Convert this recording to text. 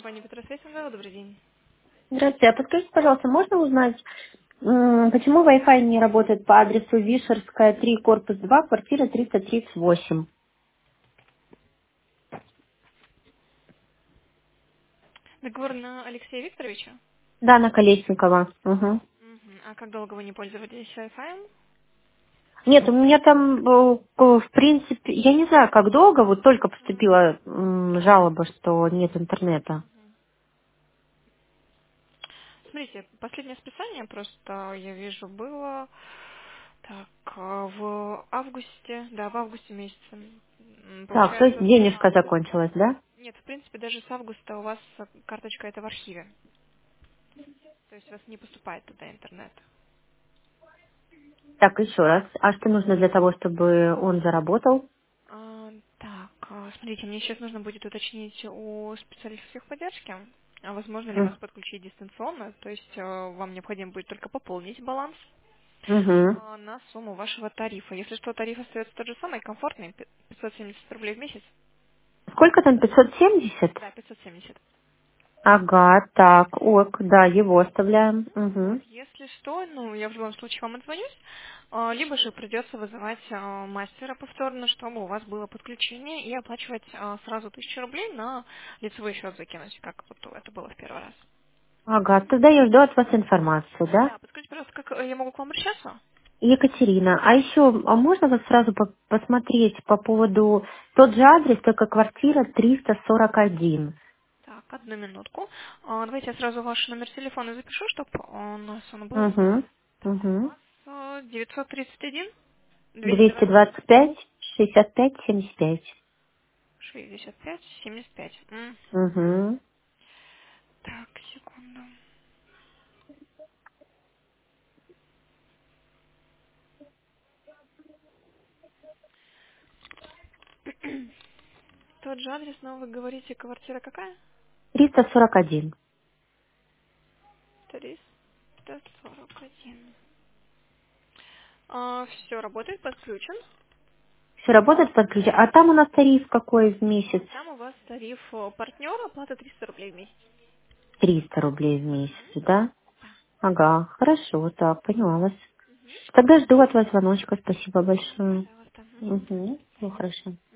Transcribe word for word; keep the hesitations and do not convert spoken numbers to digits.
Компания Петросвет. Добрый день. Здравствуйте. А подскажите, пожалуйста, можно узнать, м, почему Wi-Fi не работает по адресу Вишерская, три, корпус два, квартира триста тридцать восемь? Договор на Алексея Викторовича? Да, на Колесникова. Мгм. Мгм. А как долго вы не пользовались Wi-Fi? Нет, у меня там, э, к- в принципе, я не знаю, как долго, вот только поступила м, жалоба, что нет интернета. Смотрите, последнее списание просто, я вижу, было так, а, в августе, да, в августе месяце. М, Так, то есть Получается, с денежка августа. закончилась, да? Нет, в принципе, даже с августа у вас э, карточка это в архиве. То есть у вас не поступает туда интернет. Так, еще раз. А что нужно для того, чтобы он заработал? А, так, а, смотрите, мне сейчас нужно будет уточнить у специалистов техподдержки, а возможно ли вас М, подключить дистанционно, то есть э, вам необходимо будет только пополнить баланс мгм. а, на сумму вашего тарифа. Если что, тариф остается тот же самый, комфортный, пи- пятьсот семьдесят рублей в месяц. Сколько там, пятьсот семьдесят? Да, пятьсот семьдесят. Ага, так, ок, да, его оставляем. Вот, Угу. если что, ну, я в любом случае вам отзвонюсь, а, либо же придется вызывать а, мастера повторно, чтобы у вас было подключение и оплачивать а, сразу тысячу рублей на лицевой счет закинуть, как вот это было в первый раз. Ага, тогда я жду от вас информацию, да? Да, подскажите, пожалуйста, как э, я могу к вам обращаться? Екатерина, а еще, а можно вот сразу по- посмотреть по поводу тот же адрес, только квартира триста сорок один. Так, одну минутку. А, давайте я сразу ваш номер телефона запишу, чтобы у нас он был. Угу, Так, у угу. вас э, девятьсот тридцать один двести двести двадцать двадцать пять шестьдесят пять семьдесят пять. шестьдесят пять семьдесят пять. Мгм. Угу. Так, секунду. Тот же адрес, но вы говорите, квартира какая? триста сорок один. триста сорок один. А, все, работает, подключен. Все работает под ключ. А там у нас тариф какой в месяц? Там у вас тариф э, партнера, оплата триста рублей в месяц. Триста рублей в месяц, Мгм. да? Да. Ага, хорошо, так, поняла вас. Тогда жду от вас звоночка. Спасибо большое. Пожалуйста. Мгм. Угу. До Ну, свидания. хорошо.